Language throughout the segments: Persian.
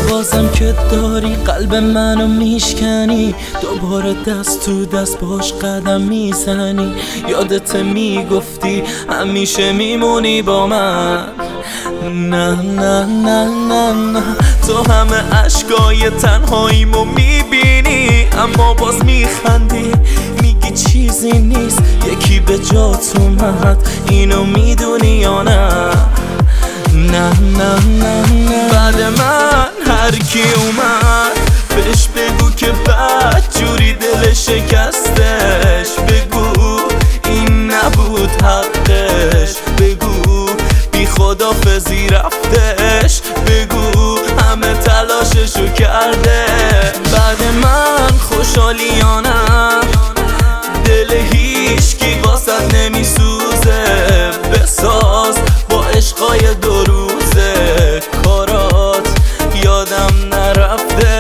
بازم که داری قلب منو میشکنی، دوباره دست تو دست باش قدم میزنی. یادت میگفتی همیشه میمونی با من. نه نه نه نه نه، تو همه عشقای تنهاییمو میبینی اما باز میخندی، میگی چیزی نیست، یکی به جات اومد، اینو میدونی یا نه؟ نه نه نه نه، بعد من هر کی اومد بهش بگو که بد جوری دل شکستش، بگو این نبود حقش، بگو بی خدافظی رفتش، بگو همه تلاششو کرده. بعد من خوشحالیانم، دل هیچکی واسد نمیسوزه، بساز با عشقای دو روزه، کارات یادم نرفته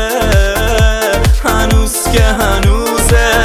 هنوز که هنوزه.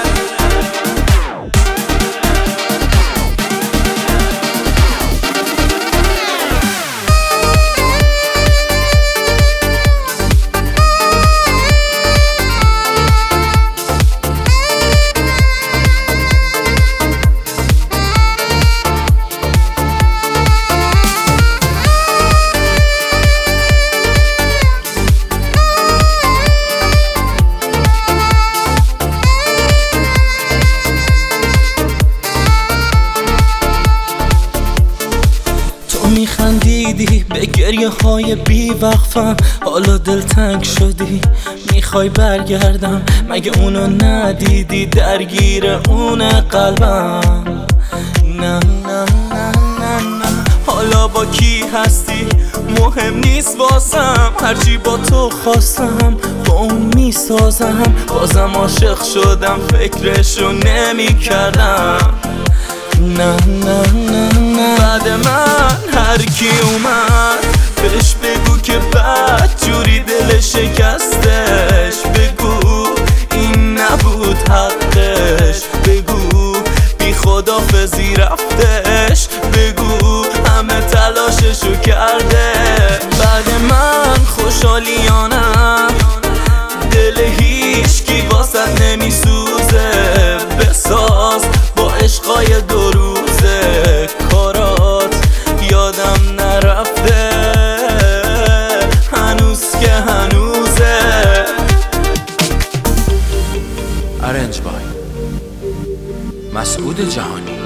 میخندیدی به گریه های بی وقفم، حالا دلتنگ شدی میخوای برگردم، مگه اونو ندیدی درگیر اون قلبم؟ نه نه نه نه نه، حالا با کی هستی مهم نیست واسم، هرچی با تو خواستم با اون میسازم، بازم عاشق شدم فکرشو نمی کردم. نه نه نه نه، بعد من هر کی اومد بهش بگو که بد جوری دل شکستش، بگو این نبود حقش، بگو بی خدافظی رفتش، بگو همه تلاششو کرده. بعد من خوشحالیانم، دل هیچکی واسد نمیسوزه، بساز با عشقای دو روزه، کارات یادم نرفته هنوز که هنوزه. ارنج بای مسعود جهانی.